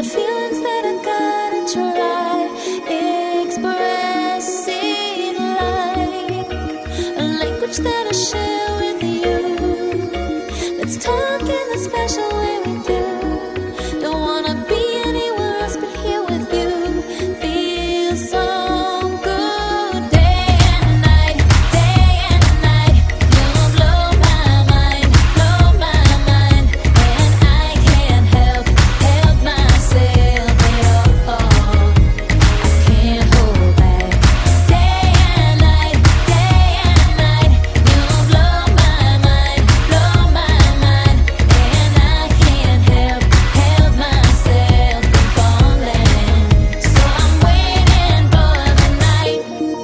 feelings that I gotta try expressing like a language that I share with you. Let's talk in the special way we do. Don't wanna be anywhere else but here with you. Feels so good day and night, day and night. You blow my mind, and I can't help myself at all. I can't hold back. Day and night, you blow my mind, and I can't help myself from falling. So I'm waiting for the night.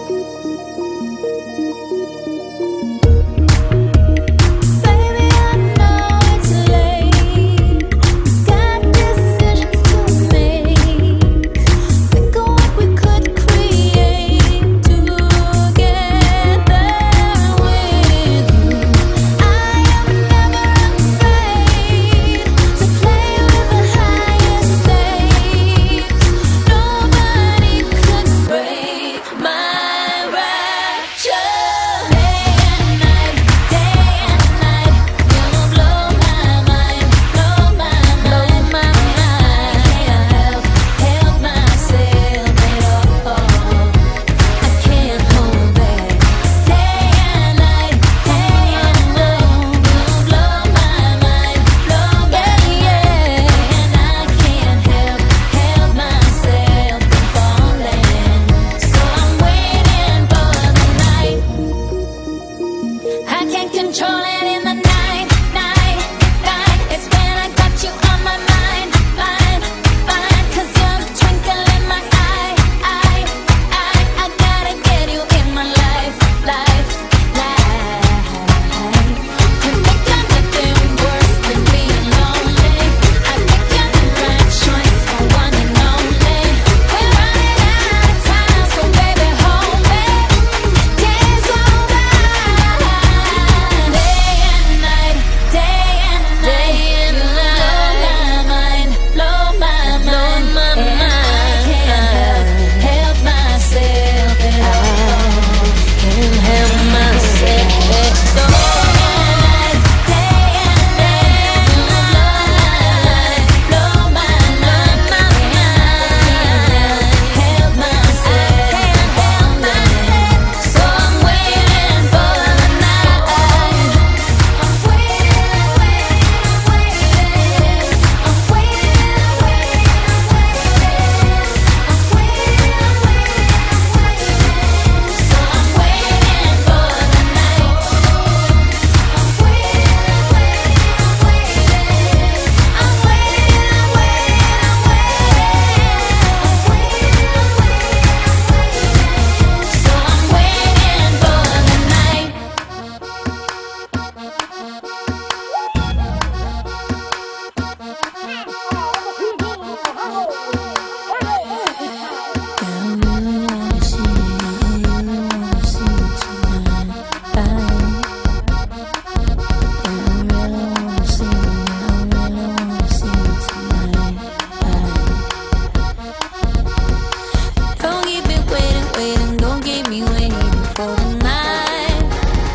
Baby, I know it's late. Got decisions to make. Think of what we could create together with you. I am never afraid to play with the highest stakes. Nobody could break my rapture. Day and night, you blow my mind, I can't help myself at all. I can't hold back. Day and night, you blow my mind, and I can't help myself from falling. So I'm waiting for the night. I can't control it in the night. It's when I got you on my mind. 'Cause you're the twinkle in my eye. I gotta get you in my life. Can think of nothing worse than being lonely. I think you're the right choice for one and only. We're running out of time, so baby hold me. Days go by. Day and night, blow my mind, and I can't help myself at all. Can't help myself at all. Day and night, blow my mind, help myself. So I'm waiting for the night. I'm waiting. So I'm waiting for the night. So I'm waiting for the night. Don't keep me waiting, don't keep me waiting for the night.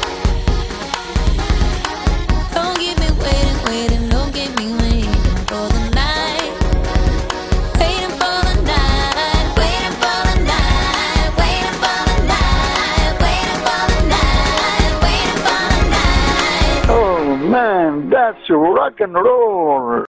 Don't keep me waiting, don't keep me waiting for the night. Waiting for the night, waiting for the night, waiting for the night, waiting for the night, waiting for the night. Oh man, that's rock and roll.